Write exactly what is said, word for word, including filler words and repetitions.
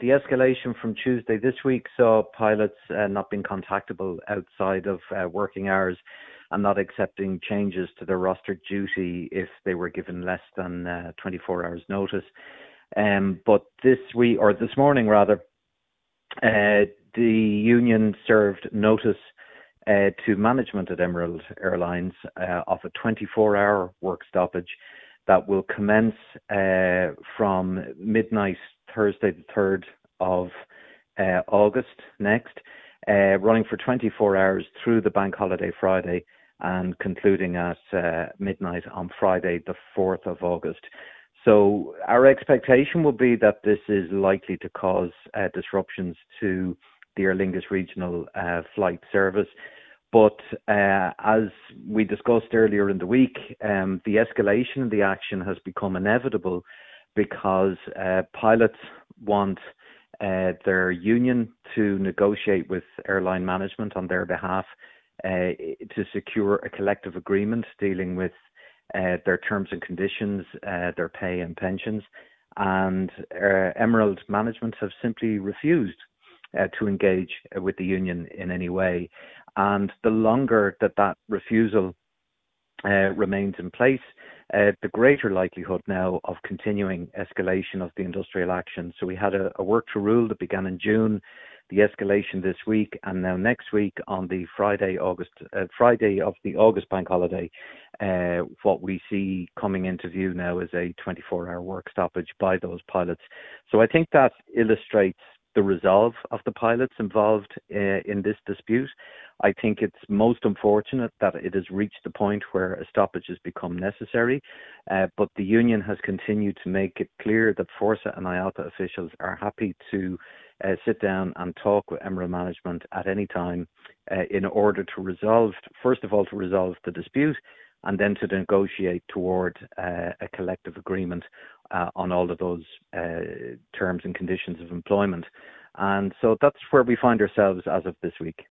the escalation from Tuesday this week saw pilots uh, not being contactable outside of uh, working hours and not accepting changes to their rostered duty if they were given less than uh, twenty-four hours notice. Um, but this week, or this morning rather, uh, the union served notice uh, to management at Emerald Airlines uh, of a twenty-four hour work stoppage that will commence uh, from midnight Thursday the third of uh, August next, uh, running for twenty-four hours through the bank holiday Friday and concluding at uh, midnight on Friday the fourth of August. So our expectation will be that this is likely to cause uh, disruptions to the Aer Lingus regional uh, flight service. But uh, as we discussed earlier in the week, um, the escalation of the action has become inevitable because uh, pilots want uh, their union to negotiate with airline management on their behalf uh, to secure a collective agreement dealing with uh, their terms and conditions, uh, their pay and pensions. And uh, Emerald management have simply refused uh, to engage with the union in any way. And the longer that that refusal uh, remains in place, uh, the greater likelihood now of continuing escalation of the industrial action. So we had a, a work to rule that began in June, the escalation this week, and now next week on the Friday, August, uh, Friday of the August bank holiday, uh, what we see coming into view now is a twenty-four hour work stoppage by those pilots. So I think that illustrates the resolve of the pilots involved uh, in this dispute. I think it's most unfortunate that it has reached the point where a stoppage has become necessary, uh, but the union has continued to make it clear that Fórsa and I A T A officials are happy to uh, sit down and talk with Emerald management at any time uh, in order to resolve, first of all, to resolve the dispute, and then to negotiate toward uh, a collective agreement uh, on all of those uh, terms and conditions of employment. And so that's where we find ourselves as of this week.